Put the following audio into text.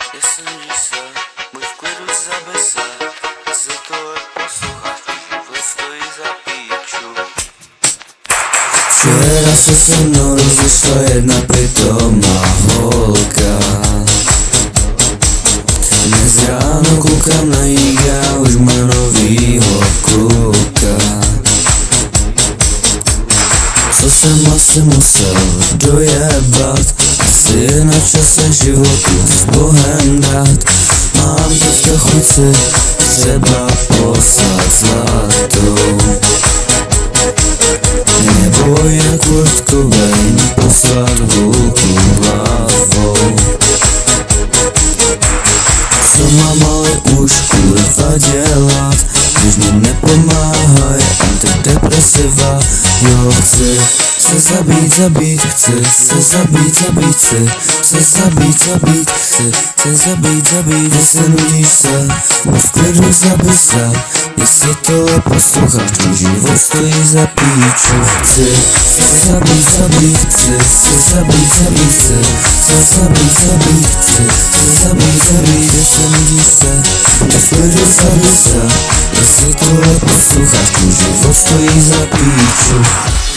jestli nudíš se, buď v klidu zabij se, jestli tohle posloucháš, život stojí za píču. Včera se mnou rozešla jedna pitomá holka. Dnes ráno koukám na jí, já už má novýho kluka. Co jsem asi musel dojebat, asi je na čase životu s Bohem dát. Mám teďka chuť si třeba poslat zlatou, nebo jen Kurt Cobain poslat hulku hlavou. Co mám ale už kurva dělat, když mi nepomáhaj antidepresiva. Jo, chci se zabít, chci se zabít, chci se zabít, jestli nudíš se, buď v klidu zabij se, jestli tohle posloucháš, tvůj život stojí za píču. Chci se zabít, chci se zabít, chci se zabít, jestli nudíš se, buď v klidu zabij se, jestli tohle posloucháš, tvůj život stojí za píču.